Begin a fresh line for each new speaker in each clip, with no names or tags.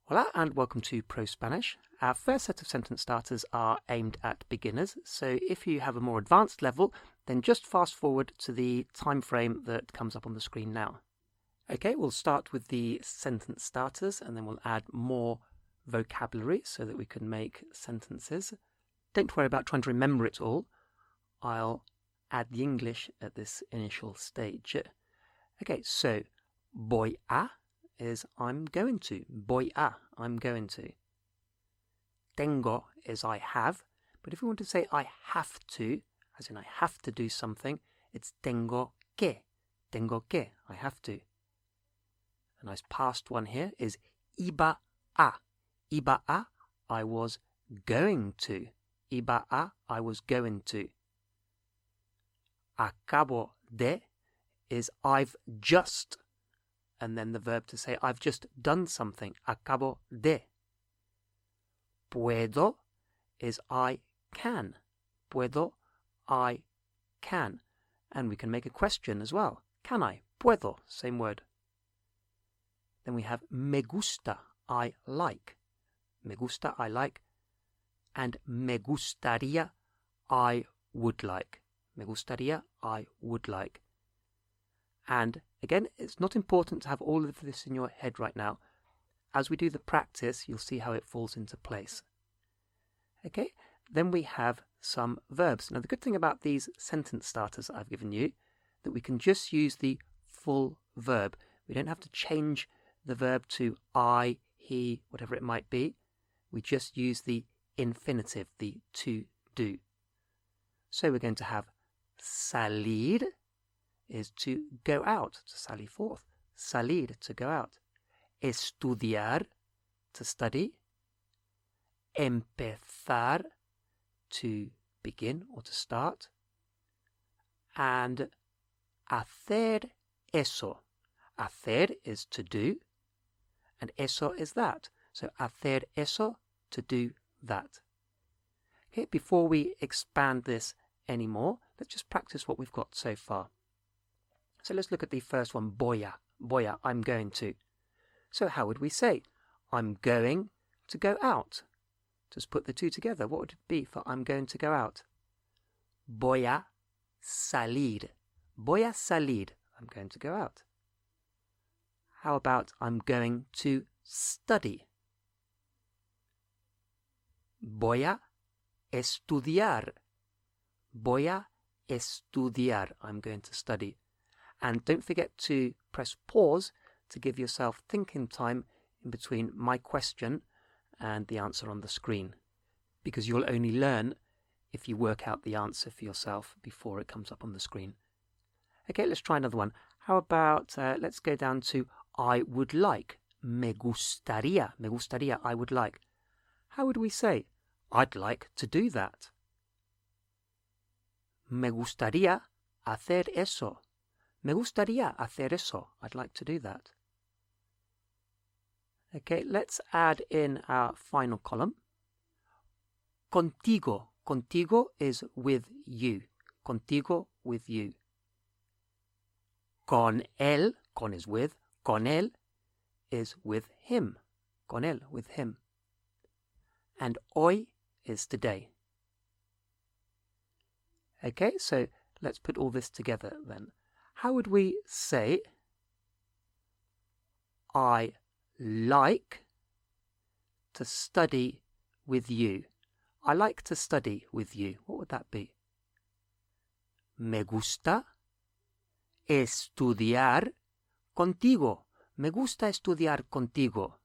Hola and welcome to Pro Spanish. Our first set of sentence starters are aimed at beginners, so if you have a more advanced level, then just fast forward to the time frame that comes up on the screen now. Okay, we'll start with the sentence starters and then we'll add more vocabulary so that we can make sentences. Don't worry about trying to remember it all. I'll add the English at this initial stage. Okay, so voy a is I'm going to. Voy a, I'm going to. Tengo is I have, but if we want to say I have to, as in I have to do something, it's tengo que. Tengo que, I have to. A nice past one here is iba a. Iba a, I was going to. Iba a, I was going to. Acabo de is I've just, and then the verb to say I've just done something. Acabo de. Puedo is I can. Puedo, I can. And we can make a question as well. Can I? Puedo, same word. Then we have me gusta, I like. Me gusta, I like. And me gustaría, I would like. Me gustaría, I would like. And again, it's not important to have all of this in your head right now. As we do the practice, you'll see how it falls into place. Okay, then we have some verbs. Now, the good thing about these sentence starters I've given you, that we can just use the full verb. We don't have to change the verb to I, he, whatever it might be. We just use the infinitive, the to do. So we're going to have salir is to go out, to sally forth. Salir, to go out. Estudiar, to study. Empezar, to begin or to start. And hacer eso. Hacer is to do, and eso is that. So hacer eso, to do that. Okay, before we expand this anymore, let's just practice what we've got so far. So let's look at the first one, voy a. Voy a, I'm going to. So how would we say? I'm going to go out. Just put the two together. What would it be for I'm going to go out? Voy a salir. Voy a salir. I'm going to go out. How about I'm going to study? Voy a estudiar. Voy a estudiar. I'm going to study. And don't forget to press pause to give yourself thinking time in between my question and the answer on the screen, because you'll only learn if you work out the answer for yourself before it comes up on the screen. Okay, let's try another one. How about, let's go down to I would like. Me gustaría. Me gustaría, I would like. How would we say? I'd like to do that. Me gustaría hacer eso. Me gustaría hacer eso. I'd like to do that. Okay, let's add in our final column. Contigo. Contigo is with you. Contigo, with you. Con él, con is with. Con él is with him. Con él, with him. And hoy is today. Okay, so let's put all this together then. How would we say I like to study with you? I like to study with you. What would that be? Me gusta estudiar contigo. Me gusta estudiar contigo.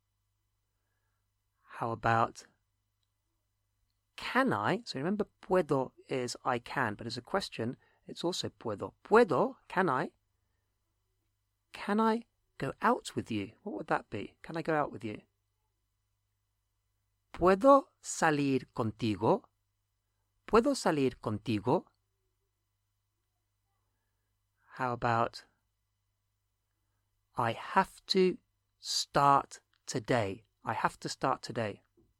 How about can I? So remember, puedo is I can, but as a question, it's also puedo. Puedo, can I? Can I go out with you? What would that be? Can I go out with you? ¿Puedo salir contigo? ¿Puedo salir contigo? How about I have to start today? I have to start today.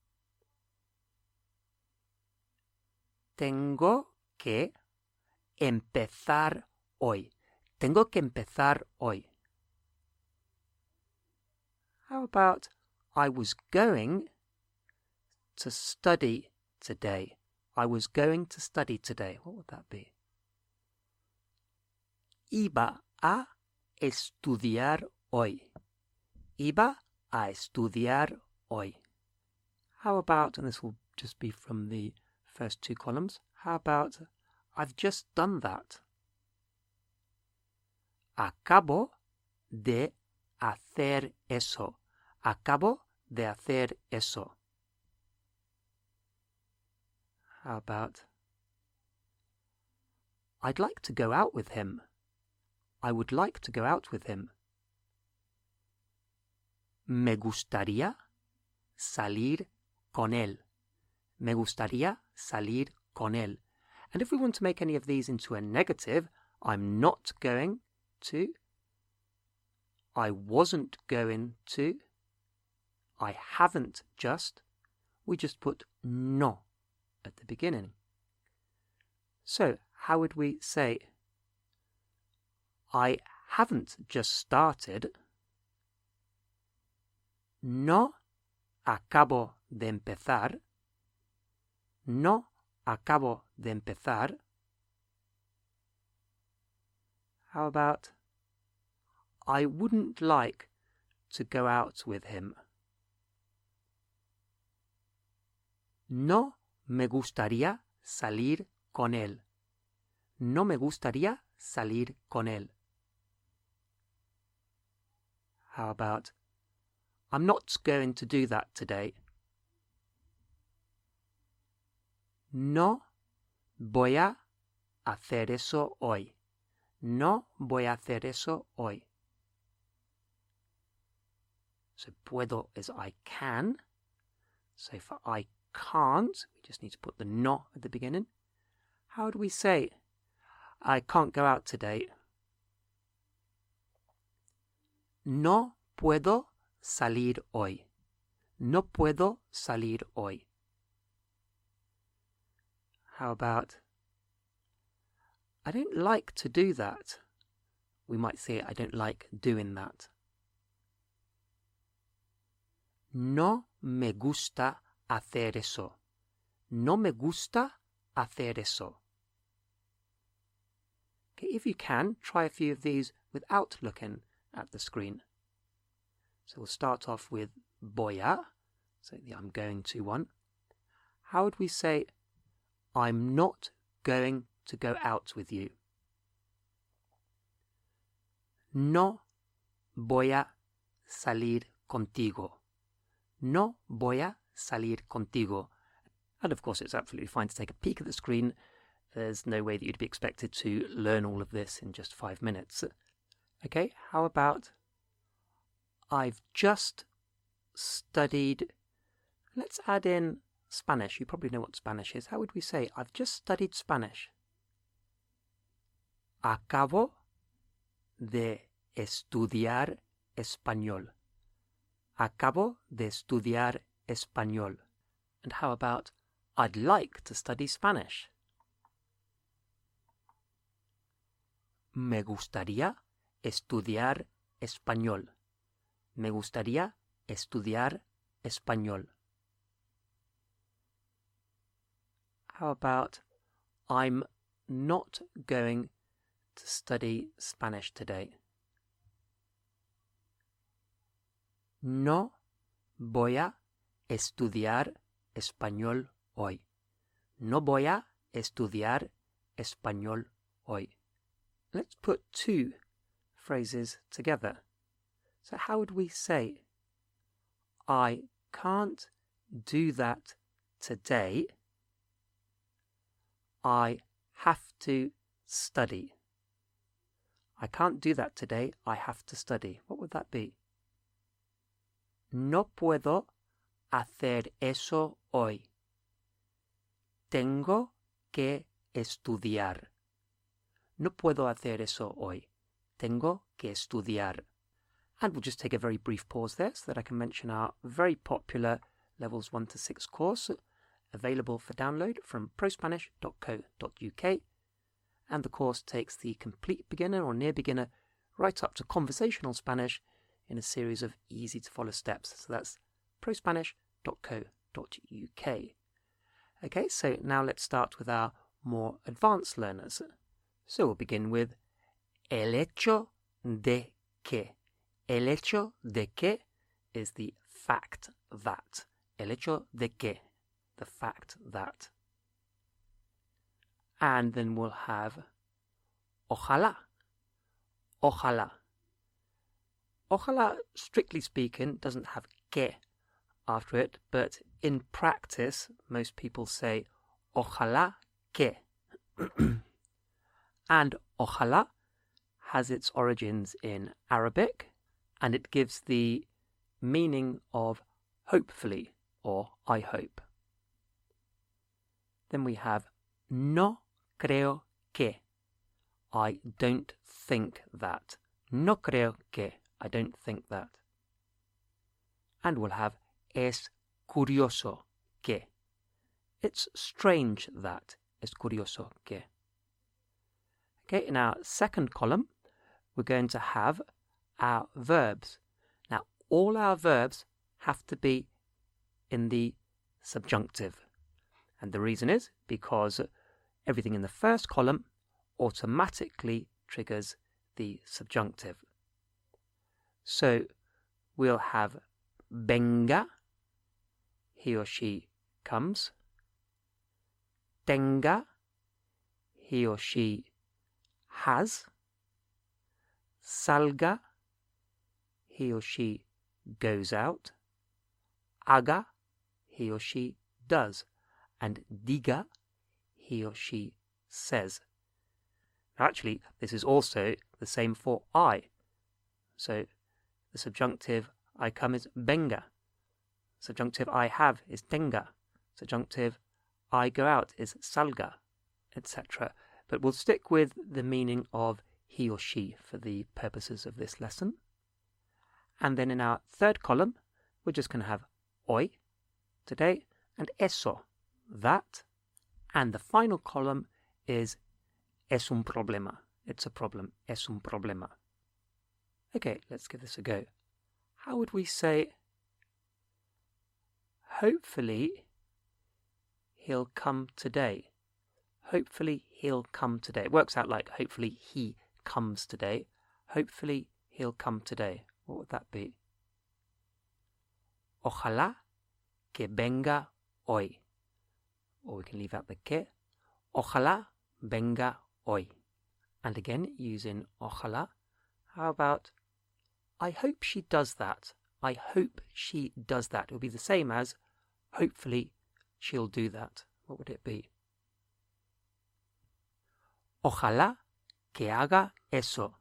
Tengo que empezar hoy. Tengo que empezar hoy. How about I was going to study today. I was going to study today. What would that be? Iba a estudiar hoy. Iba a estudiar hoy. How about, and this will just be from the first two columns, how about I've just done that? Acabo de hacer eso. Acabo de hacer eso. How about I'd like to go out with him. I would like to go out with him. Me gustaría salir con él. Me gustaría salir con él. And if we want to make any of these into a negative, I'm not going to, I wasn't going to, I haven't just, we just put no at the beginning. So, how would we say, I haven't just started, no acabo de empezar, no acabo de empezar. How about, I wouldn't like to go out with him. No me gustaría salir con él. No me gustaría salir con él. How about, I'm not going to do that today. No voy a hacer eso hoy. No voy a hacer eso hoy. So puedo is I can. So for I can't, we just need to put the no at the beginning. How do we say, I can't go out today? No puedo salir hoy. No puedo salir hoy. How about, I don't like to do that. We might say, I don't like doing that. No me gusta hacer eso. No me gusta hacer eso. Okay, if you can, try a few of these without looking at the screen. So we'll start off with voy a, so the I'm going to one. How would we say, I'm not going to go out with you? No voy a salir contigo. No voy a salir contigo. And of course, it's absolutely fine to take a peek at the screen. There's no way that you'd be expected to learn all of this in just 5 minutes. Okay, how about I've just studied, let's add in Spanish. You probably know what Spanish is. How would we say, I've just studied Spanish? Acabo de estudiar español. Acabo de estudiar español. And how about, I'd like to study Spanish? Me gustaría estudiar español. Me gustaría estudiar español. How about, I'm not going to study Spanish today? No voy a estudiar español hoy. No voy a estudiar español hoy. Let's put two phrases together. So how would we say, I can't do that today. I have to study. I can't do that today. I have to study. What would that be? No puedo hacer eso hoy. Tengo que estudiar. No puedo hacer eso hoy. Tengo que estudiar. And we'll just take a very brief pause there so that I can mention our very popular Levels 1 to 6 course available for download from prospanish.co.uk. And the course takes the complete beginner or near beginner right up to conversational Spanish in a series of easy to follow steps. So that's prospanish.co.uk. Okay, so now let's start with our more advanced learners. So we'll begin with el hecho de que. El hecho de que is the fact that. El hecho de que, the fact that. And then we'll have ojalá. Ojalá. Ojalá, strictly speaking, doesn't have que after it, but in practice, most people say ojalá que. And ojalá has its origins in Arabic, and it gives the meaning of hopefully or I hope. Then we have no creo que. I don't think that. No creo que. I don't think that. And we'll have es curioso que. It's strange that. Es curioso que. Okay, in our second column, we're going to have our verbs. Now, all our verbs have to be in the subjunctive. And the reason is because everything in the first column automatically triggers the subjunctive. So we'll have venga, he or she comes. Tenga, he or she has. Salga, he or she goes out. Haga, he or she does. And diga, he or she says. Actually, this is also the same for I. So the subjunctive I come is venga. Subjunctive I have is tenga. Subjunctive I go out is salga, etc. But we'll stick with the meaning of he or she for the purposes of this lesson. And then in our third column, we're just going to have hoy, today, and eso, that. And the final column is es un problema. It's a problem. Es un problema. Okay, let's give this a go. How would we say, hopefully he'll come today? Hopefully he'll come today. It works out like hopefully he comes today. Hopefully he'll come today. What would that be? Ojalá que venga hoy. Or we can leave out the que. Ojalá venga hoy. And again, using ojalá, how about I hope she does that. I hope she does that. It would be the same as hopefully she'll do that. What would it be? Ojalá que haga eso.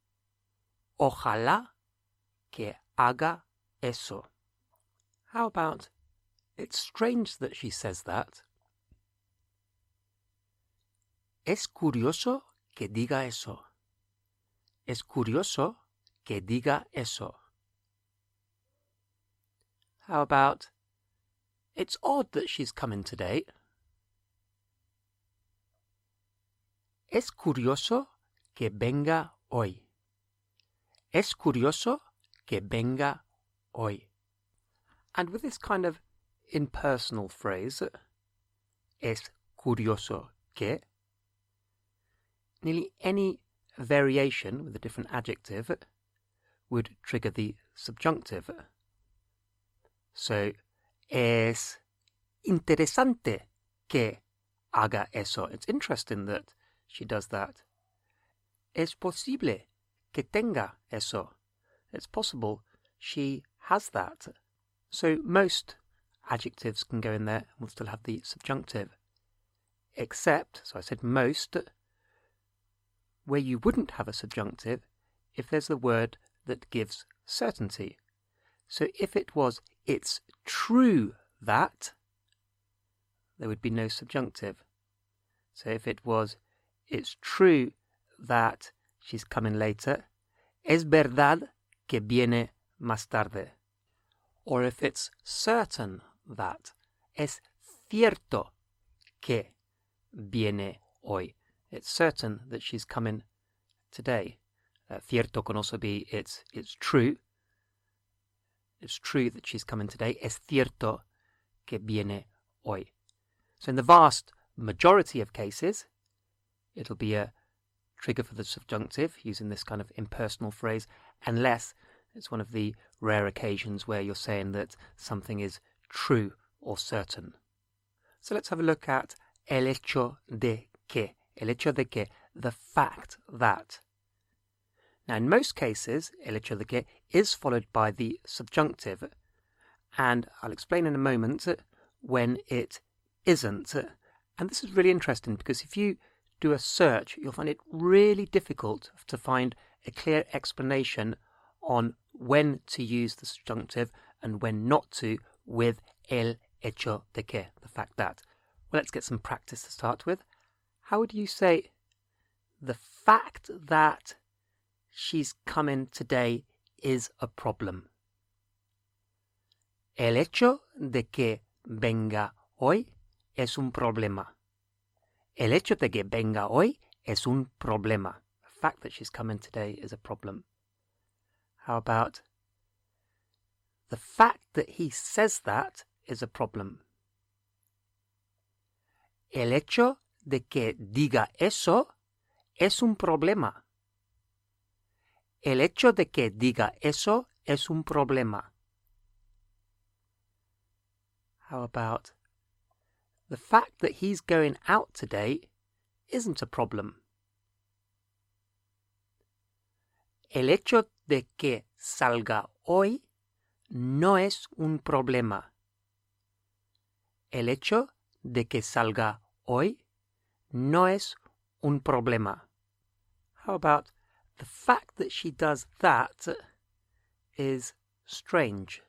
Ojalá que haga eso. How about it's strange that she says that. Es curioso que diga eso. Es curioso que diga eso. How about it's odd that she's coming today. Es curioso que venga hoy. Es curioso que venga hoy. And with this kind of impersonal phrase, es curioso que, nearly any variation with a different adjective would trigger the subjunctive. So, es interesante que haga eso. It's interesting that she does that. Es posible que tenga eso. It's possible she has that. So most adjectives can go in there and we'll still have the subjunctive. Except, so I said most, where you wouldn't have a subjunctive if there's the word that gives certainty. So if it was, it's true that, there would be no subjunctive. So if it was, it's true that she's coming later, es verdad que viene más tarde. Or if it's certain that, es cierto que viene hoy. It's certain that she's coming today. Cierto can also be it's true. it's true that she's coming today. Es cierto que viene hoy. So in the vast majority of cases, it'll be a trigger for the subjunctive using this kind of impersonal phrase, unless it's one of the rare occasions where you're saying that something is true or certain. So let's have a look at el hecho de que. El hecho de que, the fact that. Now, in most cases, el hecho de que is followed by the subjunctive, and I'll explain in a moment when it isn't. And this is really interesting because if you do a search, you'll find it really difficult to find a clear explanation on when to use the subjunctive and when not to with el hecho de que, the fact that. Well, let's get some practice to start with. How would you say the fact that she's coming today is a problem? El hecho de que venga hoy es un problema. El hecho de que venga hoy es un problema. The fact that she's coming today is a problem. How about the fact that he says that is a problem? El hecho de que diga eso es un problema. El hecho de que diga eso es un problema. How about the fact that he's going out today isn't a problem? El hecho de que salga hoy no es un problema. El hecho de que salga hoy no es un problema. How about the fact that she does that is strange?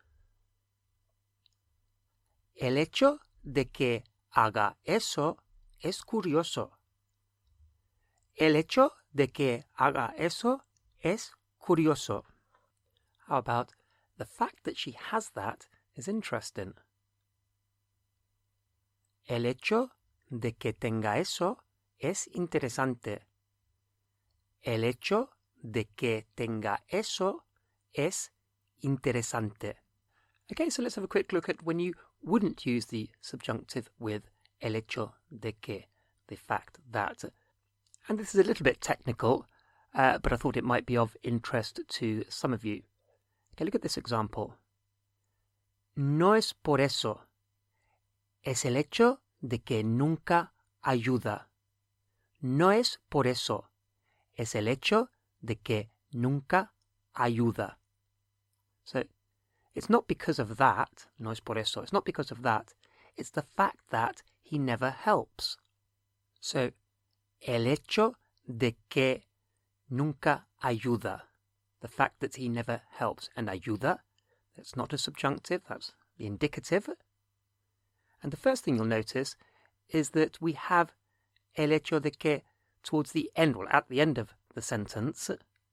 El hecho de que haga eso es curioso. El hecho de que haga eso es curioso. How about the fact that she has that is interesting? El hecho de que tenga eso es interesante. El hecho de que tenga eso es interesante. Okay, so let's have a quick look at when you wouldn't use the subjunctive with el hecho de que, the fact that. And this is a little bit technical, but I thought it might be of interest to some of you. Okay, look at this example. No es por eso. Es el hecho de que nunca ayuda. No es por eso. Es el hecho de que nunca ayuda. So, it's not because of that, no es por eso, it's not because of that, it's the fact that he never helps. So, el hecho de que nunca ayuda, the fact that he never helps. And ayuda, that's not a subjunctive, that's the indicative. And the first thing you'll notice is that we have el hecho de que towards the end, well, at the end of the sentence,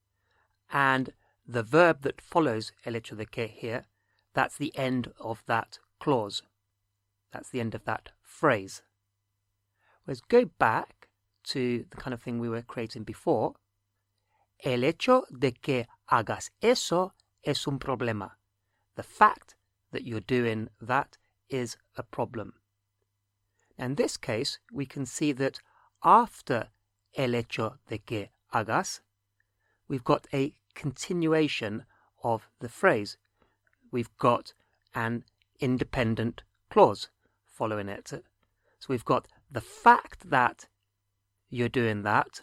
and the verb that follows el hecho de que here, that's the end of that clause. That's the end of that phrase. Whereas go back to the kind of thing we were creating before. El hecho de que hagas eso es un problema. The fact that you're doing that is a problem. In this case, we can see that after el hecho de que hagas, we've got a continuation of the phrase. We've got an independent clause following it. So we've got the fact that you're doing that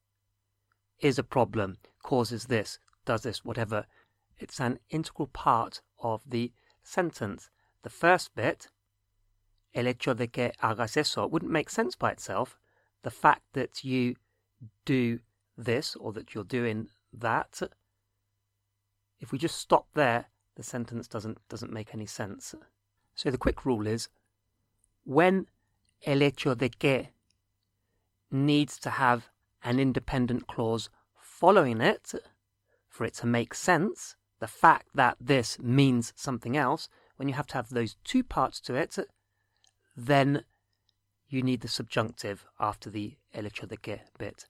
is a problem, causes this, does this, whatever. It's an integral part of the sentence. The first bit, el hecho de que hagas eso, wouldn't make sense by itself. The fact that you do this, or that you're doing that, if we just stop there, the sentence doesn't make any sense. So the quick rule is, when el hecho de que needs to have an independent clause following it for it to make sense, the fact that this means something else, when you have to have those two parts to it, then you need the subjunctive after the el hecho de que bit.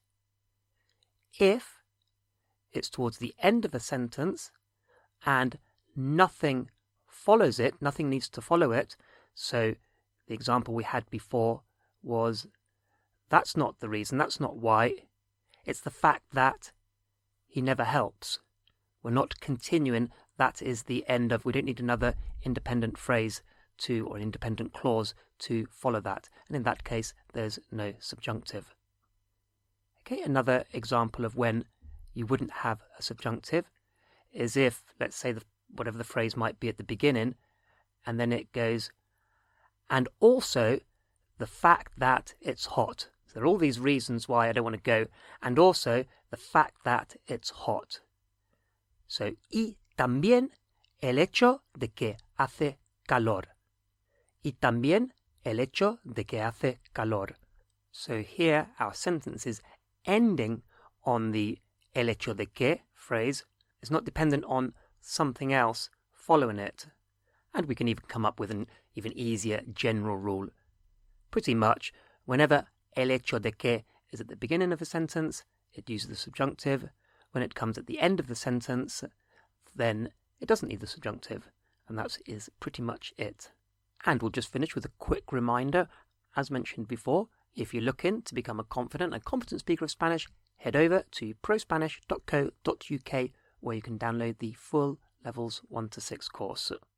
If it's towards the end of a sentence and nothing follows it, nothing needs to follow it. So the example we had before was, that's not the reason, that's not why. It's the fact that he never helps. We're not continuing, that is the end of, we don't need another independent phrase to, or independent clause to follow that. And in that case, there's no subjunctive. Okay, another example of when you wouldn't have a subjunctive is if, let's say, whatever the phrase might be at the beginning, and then it goes, and also the fact that it's hot. So there are all these reasons why I don't want to go, and also the fact that it's hot. So, y también el hecho de que hace calor. Y también el hecho de que hace calor. So here our sentence is ending on the el hecho de que phrase. It's not dependent on something else following it. And we can even come up with an even easier general rule. Pretty much, whenever el hecho de que is at the beginning of a sentence, it uses the subjunctive. When it comes at the end of the sentence, then it doesn't need the subjunctive. And that is pretty much it. And we'll just finish with a quick reminder. As mentioned before, if you're looking to become a confident and competent speaker of Spanish, head over to prospanish.co.uk where you can download the full Levels 1 to 6 course.